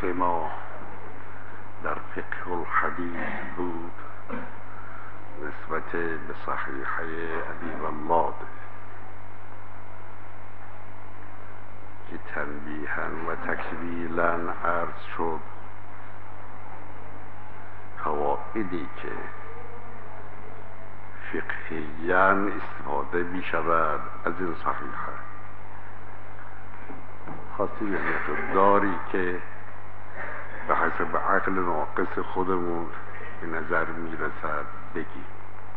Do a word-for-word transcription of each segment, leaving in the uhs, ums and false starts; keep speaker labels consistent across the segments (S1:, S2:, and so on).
S1: درس ما در فقه الحدیث بود نسبت به صحیحه ابی ولاد که تنبیها و تکمیلا عرض شد قواعدی که فقهیاً استفاده می شود از این صحیحه، خاصی به مقداری که به حسب عقل ناقص خودمون به نظر می رسد بگیم.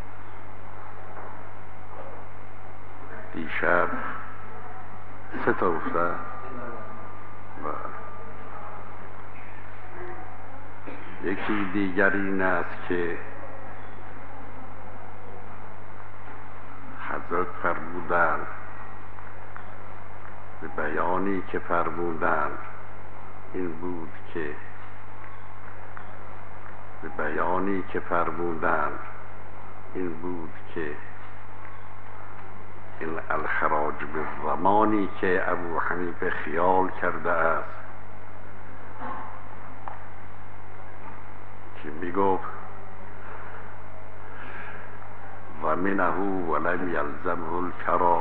S1: دیشب سه تا گفتن و یکی دیگر این است که حضرت فرمودند به بیانی که فرمودند این بود که به بیانی که فرمودند این بود که این الخراج به زمانی که ابو حنیفه خیال کرده است که میگفت ضمنه ولم یلزمه الکرا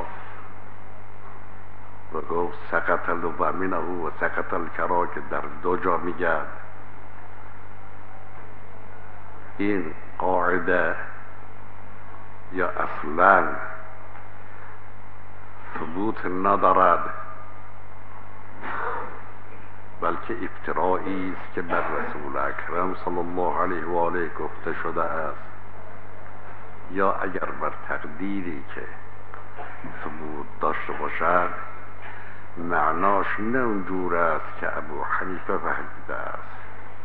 S1: و گفت سقط ضمنه و سقط الکرا که در دو جا میگن. این قاعده یا اصلا ثبوت ندارد، بلکه افترائی است که بر رسول اکرم صلی الله علیه و آله گفته شده است، یا اگر بر تقدیری که ثبوت داشته باشد معناش نه اونجور است که ابو حنیفه فهمیده است.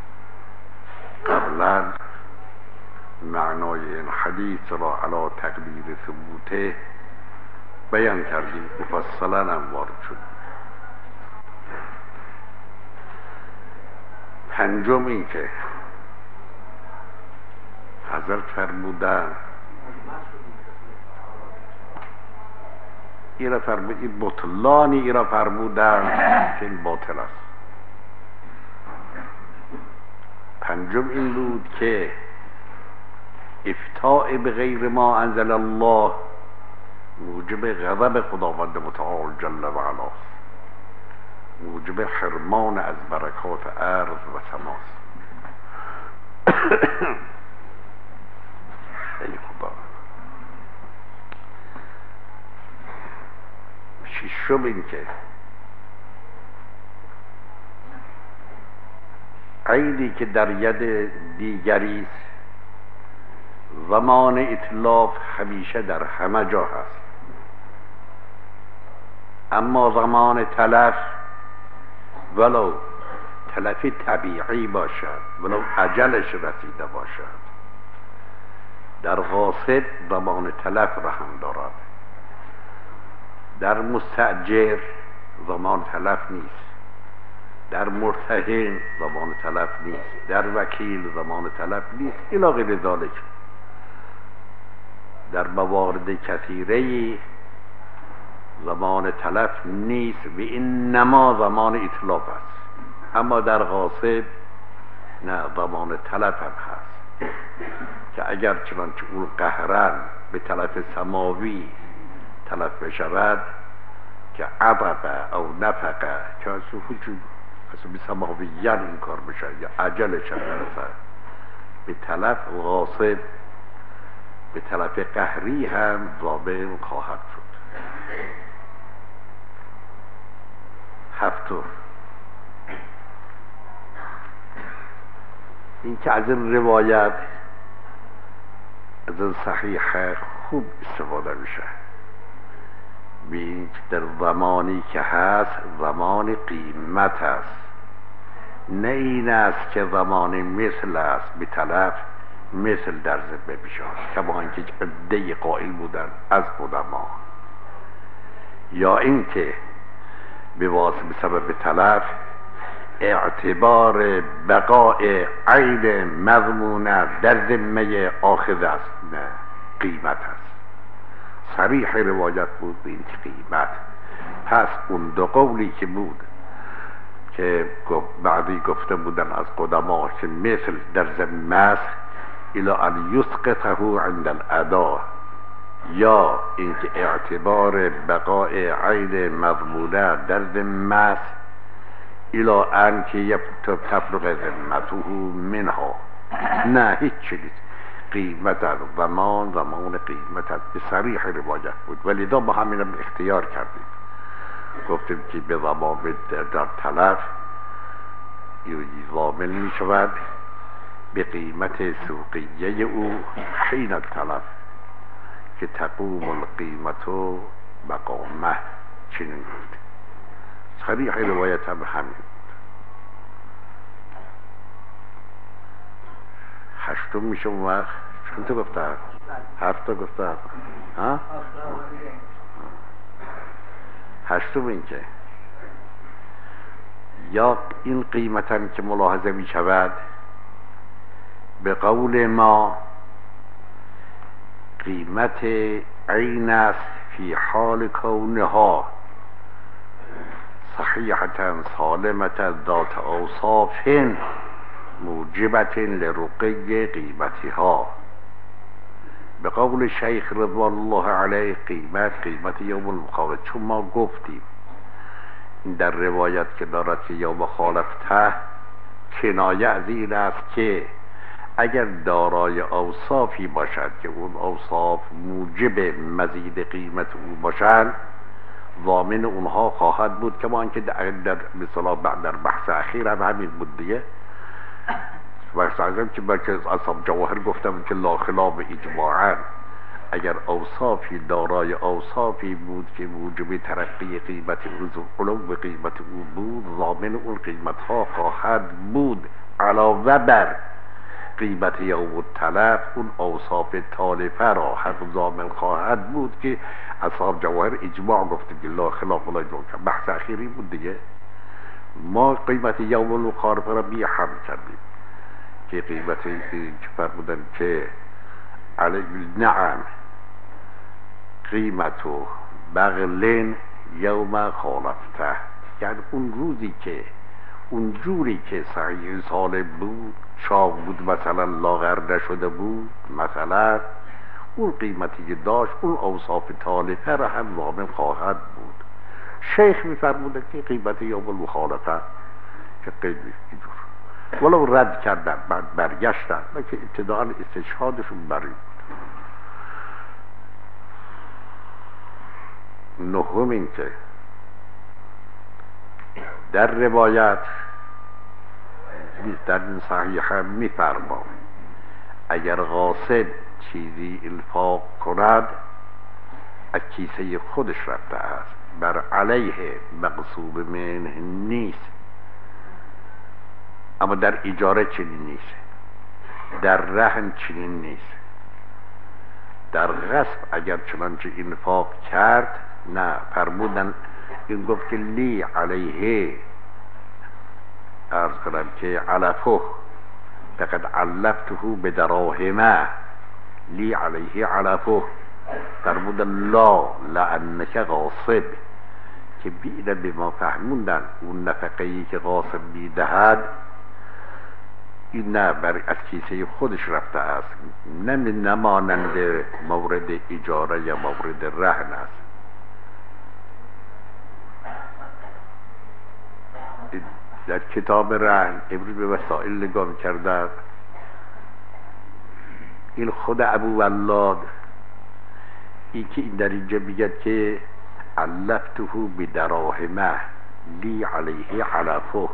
S1: قبلا معنای این حدیث را علی تقدیر ثبوته بیان کردیم، مفصلا هم وارد شد. پنجم این که حضرت فرمودن ایرا فرمودن بطلانی ایرا فرمودن که این باطل است. پنجم این بود که افتاء به غیر ما انزل الله موجب غضب خداوند متعال جل و علاست، موجب حرمان از برکات ارض و سماست. ای خدا. ششم این که عیدی که در ید دیگری است، زمان اتلاف همیشه در همه جا هست، اما زمان تلف ولو تلفی طبیعی باشد ولو اجلش رسیده باشد، در غاصب زمان تلف را هم دارد. در مستأجر زمان تلف نیست، در مرتهن زمان تلف نیست، در وکیل زمان تلف نیست، الی غیر ذلک. در موارد کثیره زمان تلف نیست و انما زمان اتلاف است، اما در غاصب نه، زمان تلف هم هست که اگر چنانچه اون قهرن به تلف سماوی تلف بشود که عببه او نفقه که از به سماویین این کار بشه یا عجلش هم برسد به تلف غاصب، به تلف قهری هم ضامن خواهد شد. هفتم این که از این روایت از این صحیحه خوب استفاده میشه، به این در زمانی که هست زمان قیمت است، نه این است که زمان مثل است به طرف مثل در ذبه بشاد، کما اینکه عده قائل بودن از قدما، یا اینکه به واسطه سبب تلف اعتبار بقای عین مضمونه در ذمه آخذ است، نه قیمت است. صریح روایت بود به این قیمت. پس اون دو قولی که بود که بعدی گفته بودن از قدما که مثل در ضمن مسح الى ان یسقطه عند الادا، یا اینکه اعتبار بقای عین مضمونه در ضمن مسح الى ان که تفرق ذمته منها. نه هیچ چیز قیمت از زمان زمان قیمت از به صریح روایت بود، ولیدا با همینم اختیار کردیم، گفتیم که به زمان در تلف ضامن می شود به قیمت سوقیه او حین التلف که تقوم القیمت و مقامه. چنین بود صریح روایت هم همین بود. هشتم میشه اون وقت چند تا گفته؟ هفت تا گفته؟ ها؟ هشتم این که یا این قیمت هم که ملاحظه می شود به قول ما قیمت عین است فی حال کونها صحیحتا سالمتا ذات اوصاف موجبت لرقی قیمتها. به قول شیخ رضوان الله علیه قیمت قیمت یوم المخالفه، چون ما گفتیم این در روایت که دارد که یوم خالفته کنایه از این است که اگر دارای اوصافی باشد که اون اوصاف موجب مزید قیمت او باشند ضامن اونها خواهد بود، که ما اینکه در مثلا در بحث اخیر هم همین بود دیگه. بحث اخیر که بلکه از اصحاب جواهر گفتم که لا خلاف اجماعا اگر اوصافی دارای اوصافی بود که موجب ترقی قیمت علو به قیمت او بود ضامن اون قیمت ها خواهد بود، علاوه بر قیمت یوم التلف اون اوصاف تالفه را حق ضامن خواهد بود که اصحاب جواهر اجماع گفته که لا خلاف لا اجماع. بحث اخیری بود دیگه. ما قیمت یوم المخالفه را بی هم کردیم که قیمت که فرمودن که علی نعم قیمت و بغلن یوم خالفته، یعنی اون روزی که اون جوری که صحیح سال بود چاق بود مثلا لاغر نشده بود مثلا اون قیمتی که داشت اون اوصاف طالفه را هم ضامن خواهد بود. شیخ میفرموده که قیمت یوم المخالفه که قیمت اینجور ولو رد کردن بعد برگشتن که ابتداء استشهادشون بری بود. نهم این که در روایت در این صحیح هم میفرما اگر غاصب چیزی انفاق کند از کیسه خودش رفته است، بر علیه مغصوب منه نیست. اما در اجاره چنین نیست، در رهن چنین نیست. در غصب اگر چنانچه انفاق کرد نه، فرمودن این گفت که لی علیه عرض کنم که علفه فقد علفته به دراهمه لی علیه علفه، فرمودن لا لعنک غاصب که بیده به ما فهموندن اون نفقهی که غاصب میدهد این نه بر از کیسه خودش رفته است، نه نمانند مورد اجاره یا مورد رهن است. در کتاب رهن امروز به وسائل نگاه می‌کردم، این خود ابو ولاد این که این در اینجا میگه که علفته بدراهمه لی علیه علفه،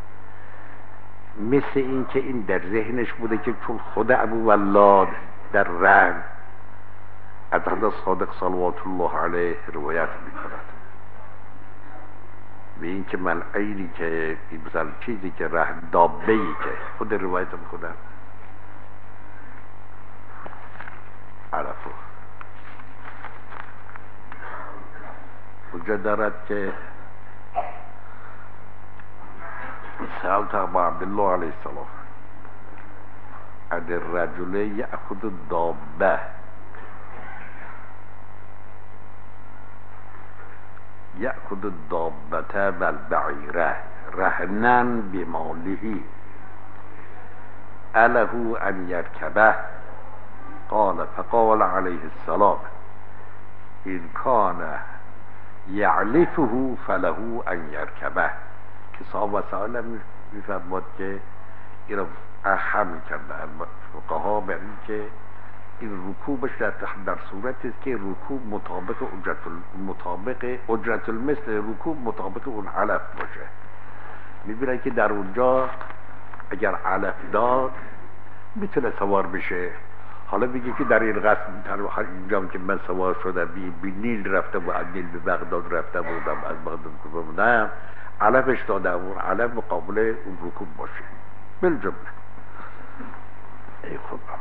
S1: مثل این که این در ذهنش بوده که چون خود ابو ولاد در رهن از حضرت صادق صلوات الله علیه روایت می‌کند به این که من عینی که مثلا چیزی که رهن دابه‌ای که خود روایت می‌کنم علفه اونجا دارد که سألت ابا عبدالله علیه السلام عن الرجل یأخذ الدابه یأخذ الدابه والبعیره رهنن بمالهی اله ان یرکبه قال فقال علیه السلام این کان یعلفه فله ان یرکبه که صاحب وسائل میفرماد که این رو اهم کرده فقها بر این که این رکوبش در, در صورتی است که رکوب مطابق اجرت مطابق اجرت المثل رکوب مطابق اون علف باشه. میبینن که در اونجا اگر علف داد میتونه سوار بشه. حالا میگه که در این قسم اینجا که من سوار شدم بی نیل رفتم و از نیل به بغداد رفتم بودم از بغداد که بودم علفش دادم اون علف مقابل اون رکوب باشه بالجمله. ای خدا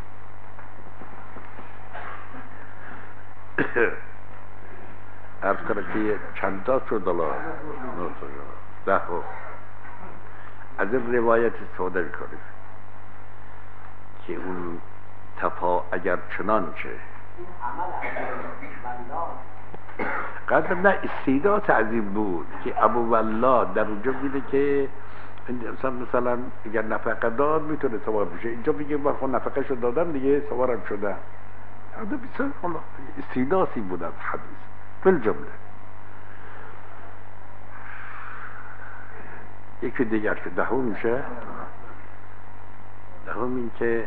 S1: عرض کنم که چند تا شد دلا ده ها از این روایت استفاده میکنیم که اون تفا اگر چنانچه قدر نه استعداد عظیم بود که ابو والله در اونجا میده که مثلا مثلا اگر نفقه داد میتونه سوار بشه. اینجا میگه من خود نفقه شو دادم دیگه سوارم شده. هذا بسیار حالا استعدادی بود از حدیث بالجمله. یکی دیگر که دهم میشه دهم این که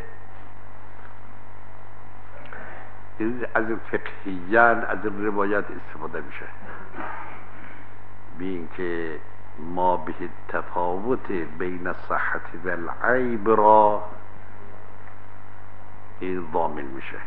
S1: از فقهیان از روایت استفاده میشه بین که ما به تفاوت بین صحت و العیب را این ضامن میشه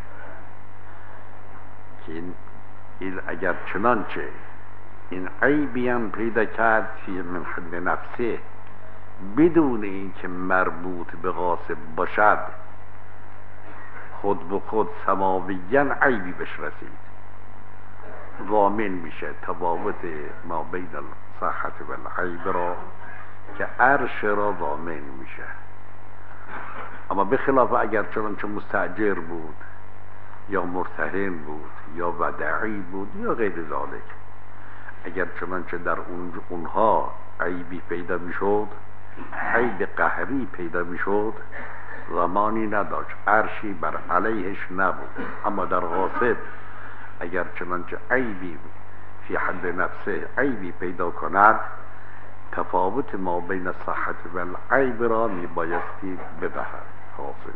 S1: که این, این اگر چنانچه این عیبی هم پیدا کرد فی من حد نفسه بدون اینکه مربوط به غاصب باشد خود به خود سماویاً عیبی بش رسید ضامن میشه تفاوت ما بین الصحت و العیب را که عرش را ضامن میشه. اما بخلاف اگر چنانچه مستاجر بود یا مرتهن بود یا ودعی بود یا غیر ذالک اگر چنانچه در اون اونها عیبی پیدا میشد عیب قهری پیدا میشد زمانی نداشت عرشی بر علیهش نبود. اما در غاصب اگر چنانچه عیبی فی حد نفسه عیبی پیدا کند تفاوت ما بین صحت و العیب را میبایستی بدهد غاصب.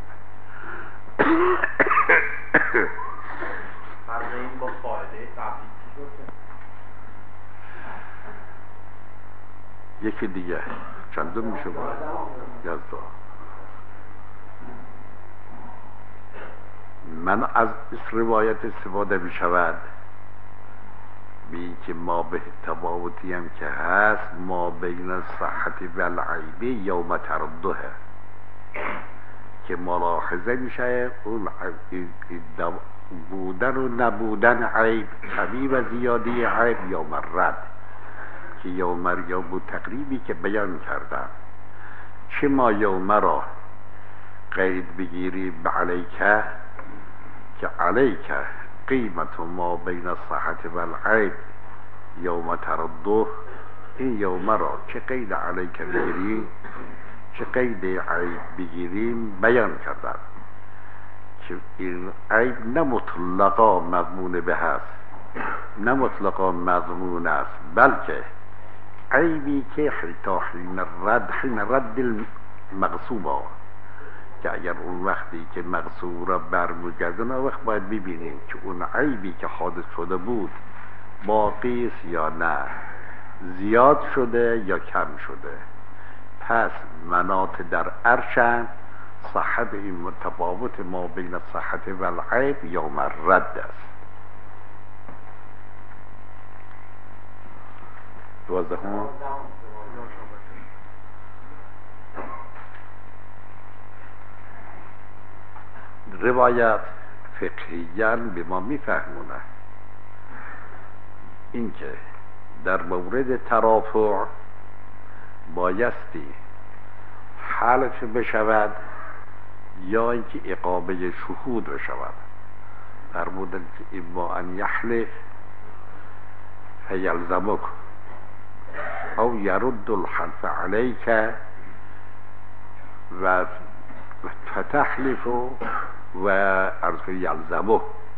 S2: فرض این با قاعده قبلی چی شد؟
S1: یکی دیگه چندم میشه باید یزدا من از روایت استفاده می شود بی که ما به تفاوتی هم که هست ما بین صحت و العیب یوم ترده که ملاحظه میشه اون بودن و نبودن عیب کمی و زیادی عیب یوم رد که یوم یا بود تقریبی که بیان کردم چه ما یوم را قید بگیری به علیکه که علیکه قیمت ما بین صحت و العیب یوم ترده این یوم را چه قید علیکه بگیریم چه قید عیب بگیریم بیان کردم که این عیب نه مطلقا مضمون به هست نه مطلقا مضمون است بلکه عیبی که حتی حین رد حین رد المغصوب ها که اگر اون وقتی که مغصوب را برمیگردن اون وقت باید ببینیم که اون عیبی که حادث شده بود باقی است یا نه زیاد شده یا کم شده. پس مناط در عرشن صحت این متفاوت ما بین صحت و العیب یوم رد است. دوازدهم روایت فقهیان به ما میفهمونه اینکه در مورد ترافع بایستی حلف بشود یا اینکه اقامه شهود بشود. فرمودن که اما ان یحلف فیلزمک او یرد الحلف علیک و فتحلف و ارز یلزمه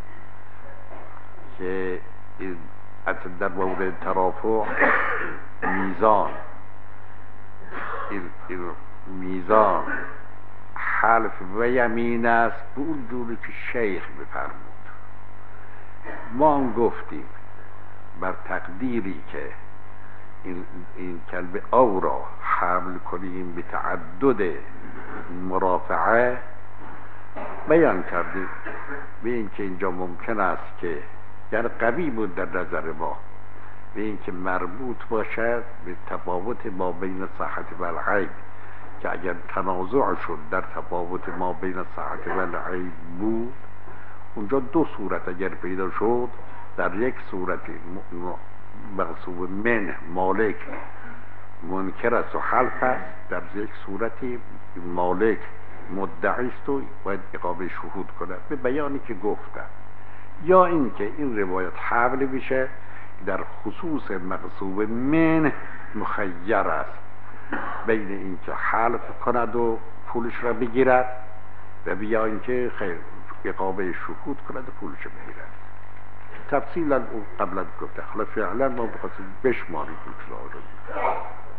S1: که در مورد ترافع میزان این میزان حلف و یمین است به اون جوری که شیخ بفرمود. ما هم گفتیم بر تقدیری که این, این کلمه او را حمل کنیم به تعدد مرافعه بیان کردیم به این که اینجا ممکن است که یعنی قوی بود در نظر ما به این که مربوط باشد به تفاوت ما بین صحت و العیب، که اگر تنازع شد در تفاوت ما بین صحت و العیب بود، اونجا دو صورت اگر پیدا شد، در یک صورت مغصوب من مالک منکر است و حلف است، در یک صورتی مالک مدعی است و باید اقامه شهود کند به بیانی که گفتم. یا اینکه این روایت حمل میشه در خصوص مغصوب من مخیر است بین اینکه حلف کند و پولش را بگیرد و بیا اینکه خیر اقامه شهود کند و پولش را بگیرد. تفصیلا او قبلا گفته، حالا فعلا ما بخواستیم بشماریم پولش را رو.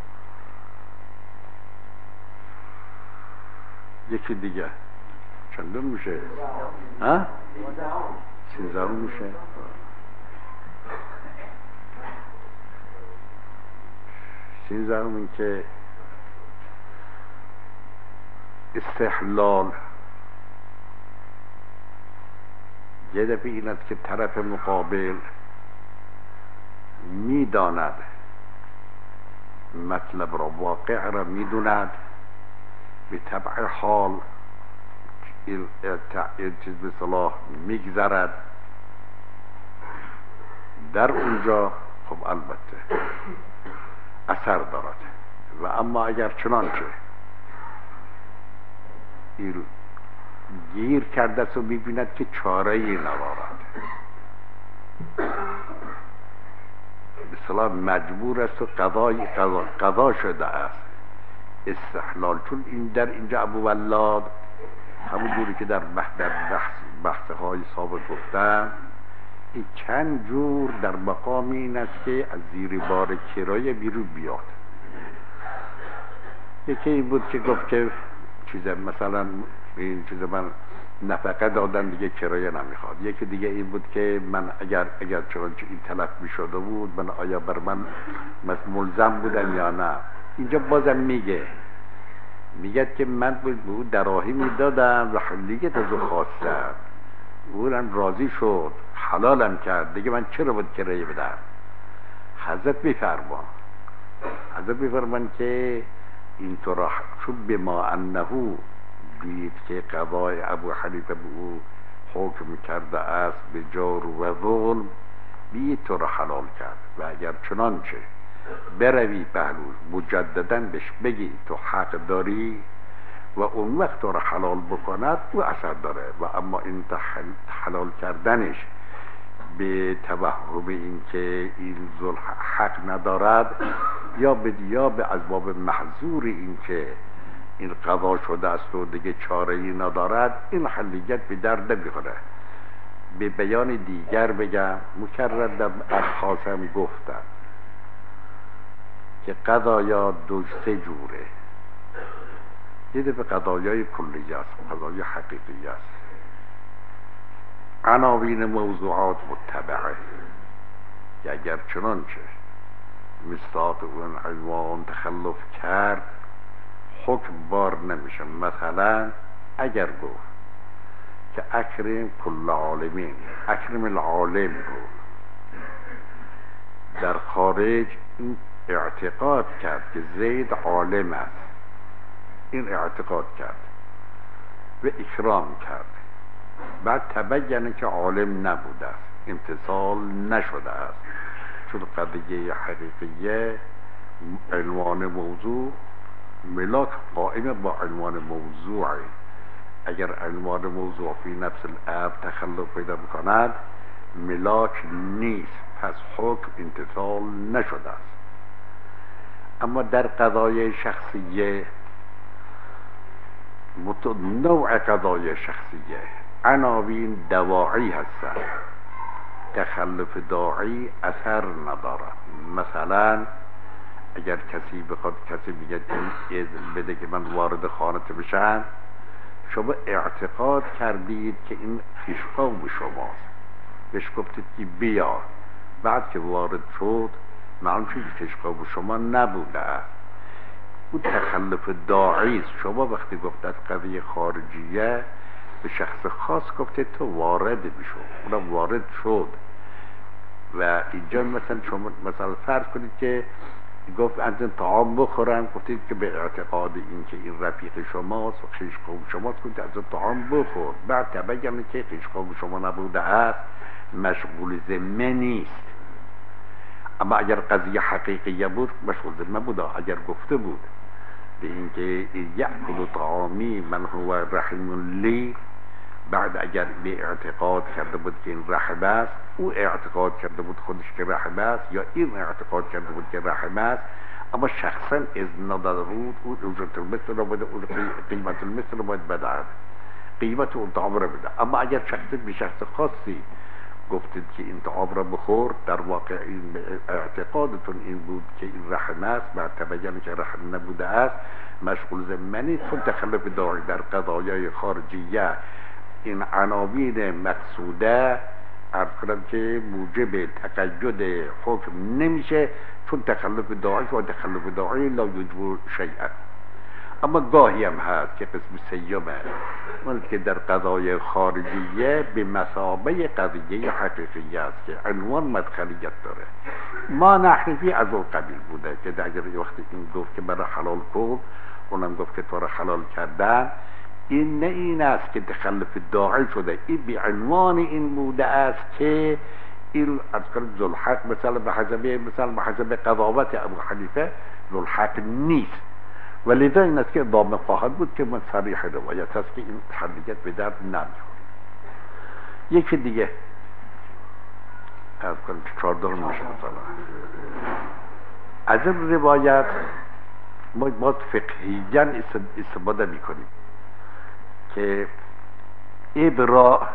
S1: یکی دیگه چندون میشه؟ ها؟ سیزدهم میشه؟ سیزدهم این که استحلال یه دفعه این است که طرف مقابل میداند مطلب را واقع را میدوند، به طبع حال این چیز به صلاح میگذرد در اونجا، خب البته اثر دارد. و اما اگر چنانچه این گیر کرده است و میبیند که چاره‌ای ندارد، به صلاح مجبور است و قضای قضا, قضا شده است، استحلال. چون این در اینجا ابو ولاد همون جوری که در بحث بحث بحث های سابق گفتم، این چند جور در مقام این است که از زیر بار کرایه بیرون بیاد. یکی این بود که گفت که چیز مثلا این چیز من نفقه دادن دیگه کرایه نمیخواد. یکی دیگه این بود که من اگر اگر چنانچه این تلف میشده بود من آیا بر من ملزم بودم یا نه. اینجا بازم میگه میگه که من به او دراهمی دادم و دیگه تازه خواستم، اونم راضی شد حلالم کرد، دیگه من چرا باید کرایه بدم؟ حضرت میفرمان حضرت میفرمان که اینطور چون به ما انهو دید که قضای ابو حنیفه به او حکم کرده است به جور و ظلم، بی تو را حلال کرد. و اگر چنانچه بروی پهلو مجددا بهش بگی تو حق داری و اون وقت تو را حلال بکند، او اثر داره. و اما این حلال کردنش به توهم این که این ظلم حق ندارد، یا به یا به اسباب محظور این که این قضا شده است و دیگه چاره‌ای ندارد، این حلیت به درد نمیخوره. به بیان دیگر بگم، مکرر در ابحاثم گفتم که قضایا دو سه جوره. یه دفعه قضایای کلی است، قضای حقیقی است. عناوین موضوعات متبعه، که اگر چنانچه مصداق اون عنوان تخلف کرد حکم بار نمیشه. مثلا اگر گفت که اکرم کل عالمین، اکرم العالم رو در خارج این اعتقاد کرد که زید عالم است، این اعتقاد کرد و اکرام کرد، بعد تبینه که عالم نبوده است، امتصال نشده است. چون قضیه حقیقیه عنوان موضوع ملاک قائم با عنوان موضوعی. اگر عنوان موضوع فی نفس الامر تخلف پیدا بکند ملاک نیست، پس حکم امتصال نشده است. اما در قضایای شخصیه نوع قضایای شخصیه عناوین دواعی هستن، تخلف داعی اثر ندارد. مثلا اگر کسی بخواد کسی میگه اذن بده که من وارد خانه بشم، شما اعتقاد کردید که این خویشخواب شماست، بهش گفتید که بیا، بعد که وارد شد معلوم شد که خویشخواب شما نبوده است. اون تخلف داعی است. شما وقتی گفتید قضیه خارجیه به شخص خاص گفتید تو وارد بشو، اونم وارد شد. و اینجا مثلا شما مثلا فرض کنید که گفت از این طعام بخورم، گفتید که به اعتقاد این که این رفیق شماست و خویشخواب شماست گفتید از این طعام بخور، بعد تبین که خویشخواب شما نبوده است، مشغول ذمه نیست. اما اگر قضیه حقیقیه بود مشغول ذمه بوده. اگر گفته بود به این که یأکل طعامی من هو رحم لی، بعد اگر به اعتقاد کرده بود که این رحم است، او اعتقاد کرده بود خودش که رحم است، یا این اعتقاد کرده بود که رحم است، اما شخصا اذن نداده بود، او اجرت المثل را بده، او قیمت المثل را باید بدهد، قیمت اون طعام را بده. اما اگر شخصی به شخص خاصی گفتید که این طعام را بخور، در واقع این اعتقادتون این بود که این رحم است، بعد تبین که رحم نبوده است، مشغول ذمه. چون تخلف داعی در قضایای خارجیه این عناوین مقصوده عرض کنم که موجب تقید حکم نمیشه، چون تخلف داعی و تخلف داعی لا یجب شیئا. اما گاهی هم هست که قسم سیومه اون که در قضای خارجیه به مثابه قضیه حقیقیه است که عنوان مدخلیت داره. ما نحنفی از اون قبیل بوده که در وقتی این گفت که برای حلال کن، اونم گفت که تو را حلال کردن، این نه این است که تخلف داعی شده، این به عنوان این بوده است که این از کنم ذوالحق مثلا به حسب مثلا به حسب قضاوت ابو حنیفه ذوالحق نیست، ولذا این است که ضامن خواهد بود که من صریح روایت است که این تحلیت به درد نمیخوره. یکی دیگه از کنم چهاردهم میشه مثلا از این روایت ما باید فقهیاً استفاده میکنیم که ابراء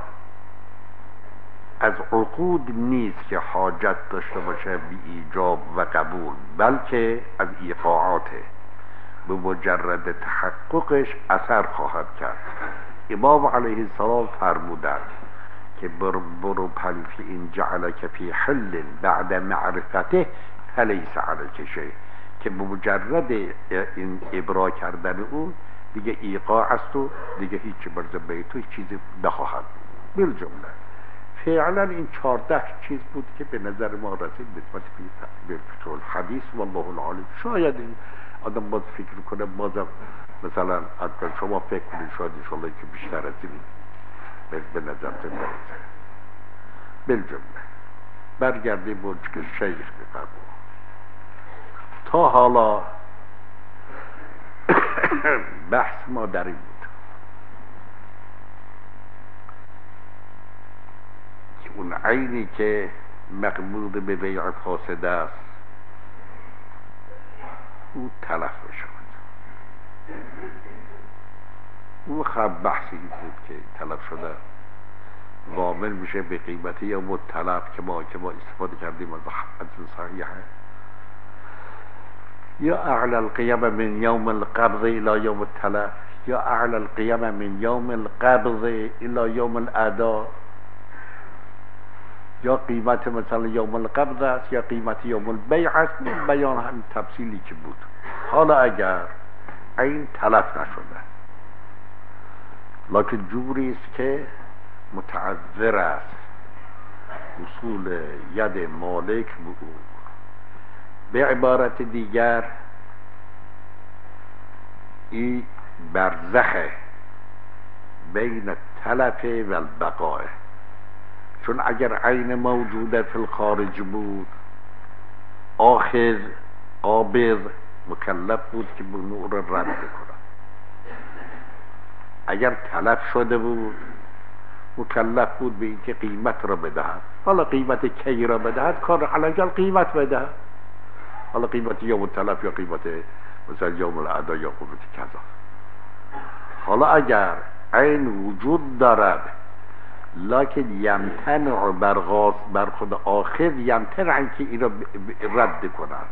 S1: از عقود نیست که حاجت داشته باشه بی ایجاب و قبول، بلکه از ایقاعاته، به مجرد تحققش اثر خواهد کرد. امام علیه السلام فرمودند که برو برو فی این جعلک فی حل بعد معرفته فلیس علیک شیء، که به مجرد این ابراء کردن او دیگه ایقاع است و دیگه هیچی بر ذمه تو چیزی نخواهد بود. بالجمله فعلا این چهارده چیز بود که به نظر ما رسید نسبت به فقه الحدیث والله العالم. شاید این آدم باز فکر کنه، بازم مثلا اگر شما فکر کنید شاید انشاءالله که بیشتر از این به نظر برسه. بالجمله برگردیم به که شیخ بفرمود. تا حالا بحث ما در این بود که اون عینی که مقبول به بیع فاسده است او تلف بشود. او خب بحث این بود که تلف شده وامل میشه به قیمتی یا متلف که ما که ما استفاده کردیم از حدیث صحیحه، یا اعلى القيم من يوم القبض الى يوم التلف، یا اعلى القيم من يوم القبض الى يوم الاداء، یا قیمت مثلا یوم القبض است یا قیمت یوم البیع است. بیان هم تفصیلی که بود. حالا اگر این تلف نشده لکن جوری است که متعذر است، اصول ید مالک بود. به عبارت دیگر این برزخه بین تلف و البقاء، چون اگر عین موجوده فی الخارج بود آخذ قابض مکلف بود که به نور رد بکنه، اگر تلف شده بود مکلف بود به اینکه قیمت را بدهد. حالا قیمت کی را بدهد؟ کار علاجل قیمت بدهد. حالا قیمت یوم التلف یا قیمت مثلا یوم الاعدا یا قیمت کذا. حالا اگر عین وجود دارد لکن یمتنع بر غاز بر خود آخر یمتنع که این را رد کند،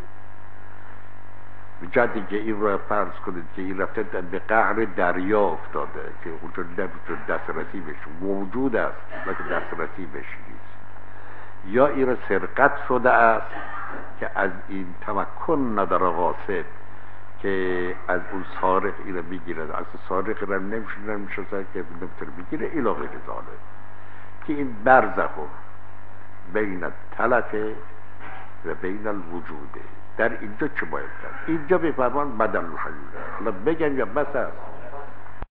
S1: جدی که این را فرض کنید که این رفته به قعر دریا افتاده که اونجا نمیتونه دسترسی بشه، موجود است لکن دسترسی بشه نیست، یا این را سرقت شده است که از این تمکن نداره غاصب که از اون سارق این را بگیرد، از سارق را نمیشه نمیشه که نمیتونه بگیره الی غیر ذالک، که این برزخ بین التلف و بین الوجوده. در اینجا چه باید کرد؟ اینجا بفرمان بدل الحیوله. حالا بگن یا بس است